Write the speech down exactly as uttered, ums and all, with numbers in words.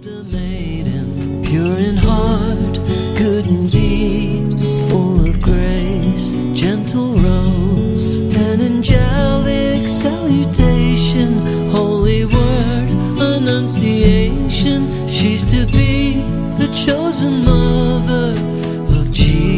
a maiden, pure in heart, good indeed, full of grace, gentle rose, an angelic salutation, holy word, annunciation. She's to be the chosen mother of Jesus.